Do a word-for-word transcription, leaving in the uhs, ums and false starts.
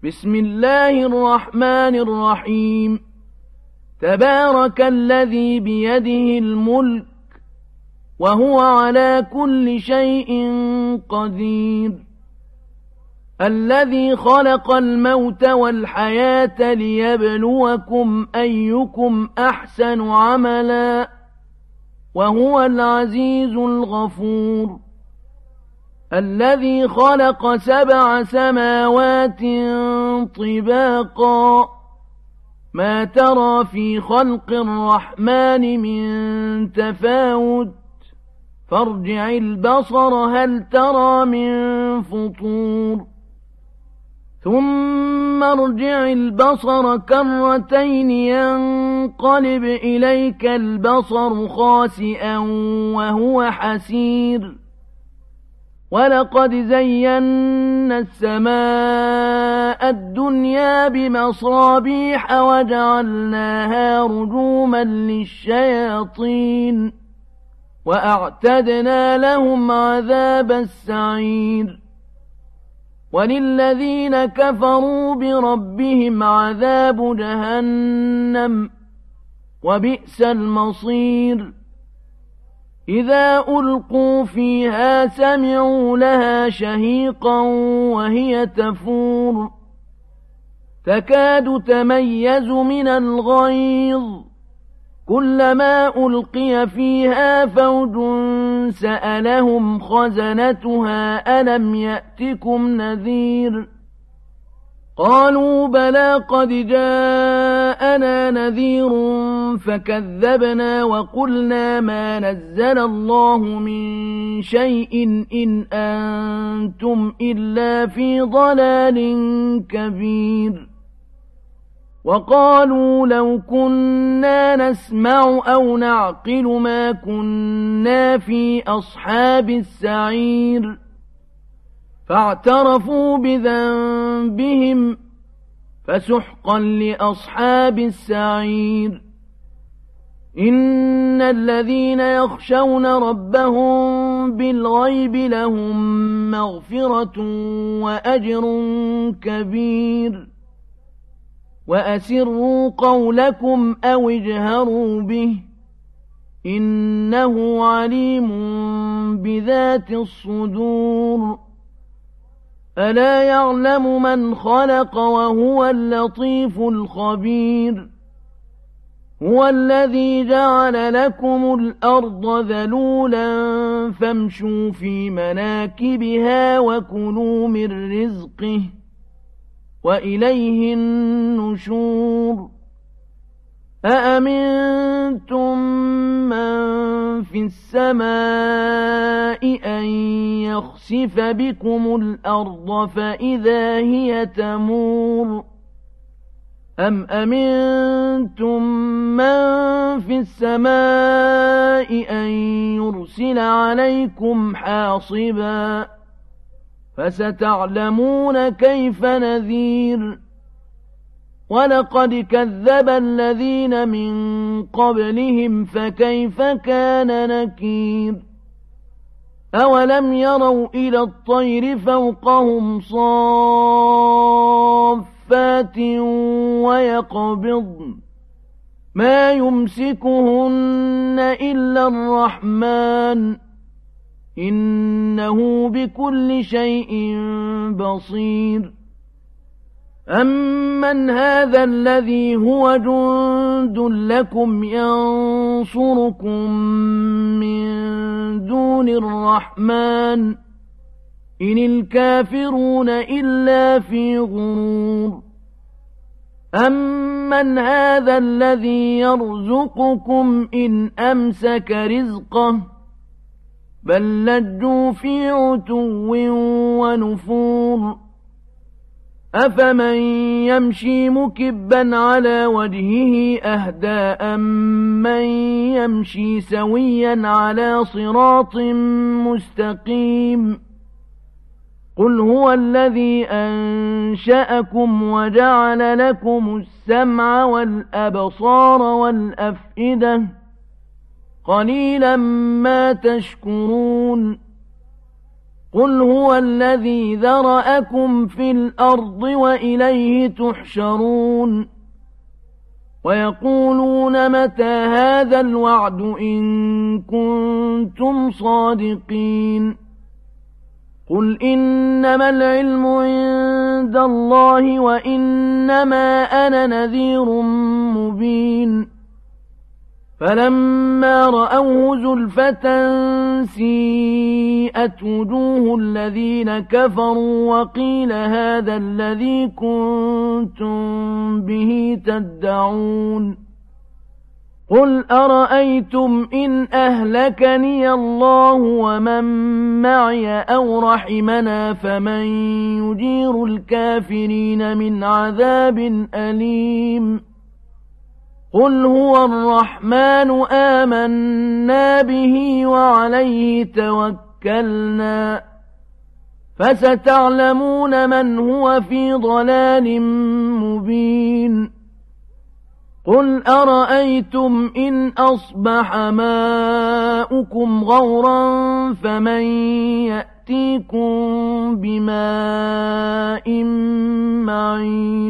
بسم الله الرحمن الرحيم. تبارك الذي بيده الملك وهو على كل شيء قدير، الذي خلق الموت والحياة ليبلوكم أيكم أحسن عملا وهو العزيز الغفور، الذي خلق سبع سماوات طباقا ما ترى في خلق الرحمن من تفاوت فارجع البصر هل ترى من فطور ثم ارجع البصر كرتين ينقلب إليك البصر خاسئا وهو حسير، ولقد زينا السماء الدنيا بمصابيح وجعلناها رجوما للشياطين وأعتدنا لهم عذاب السعير، وللذين كفروا بربهم عذاب جهنم وبئس المصير. إذا ألقوا فيها سمعوا لها شهيقا وهي تفور تكاد تميز من الغيظ، كلما ألقي فيها فوج سألهم خزنتها ألم يأتكم نذير، قالوا بلى قد جاءنا نذير فكذبنا وقلنا ما نزل الله من شيء إن أنتم إلا في ضلال كبير، وقالوا لو كنا نسمع أو نعقل ما كنا في أصحاب السعير، فاعترفوا بذنبهم فسحقا لأصحاب السعير. إن الذين يخشون ربهم بالغيب لهم مغفرة وأجر كبير، وأسروا قولكم أو اجهروا به إنه عليم بذات الصدور. ألا يعلم من خلق وهو اللطيف الخبير، هو الذي جعل لكم الأرض ذلولا فامشوا في مناكبها وكلوا من رزقه وإليه النشور. أأمنتم من في السماء أن يخسف بكم الأرض فإذا هي تمور، أم أمنتم من في السماء أن يرسل عليكم حاصبا فستعلمون كيف نذير. ولقد كذب الذين من قبلهم فكيف كان نكير. أولم يروا إلى الطير فوقهم صافات ويقبضن ما يمسكهن إلا الرحمن إنه بكل شيء بصير. أمن هذا الذي هو جند لكم ينصركم من دون الرحمن إن الكافرون إلا في غرور. أمن هذا الذي يرزقكم إن أمسك رزقه بل لجوا في عتو ونفور. أفمن يمشي مكبا على وجهه أهدى أمن يمشي سويا على صراط مستقيم. قل هو الذي أنشأكم وجعل لكم السمع والأبصار والأفئدة قليلا ما تشكرون. قل هو الذي ذرأكم في الأرض وإليه تحشرون ويقولون متى هذا الوعد إن كنتم صادقين قل إنما العلم عند الله وإنما أنا نذير مبين فلما رأوه زلفة سيئت وجوه الذين كفروا وقيل هذا الذي كنتم به تدعون قل أرأيتم إن أهلكني الله ومن معي أو رحمنا فمن يجير الكافرين من عذاب أليم قل هو الرحمن آمنا به وعليه توكلنا فستعلمون من هو في ضلال مبين قل أرأيتم إن أصبح ماؤكم غورا فمن يأتيكم بماء معين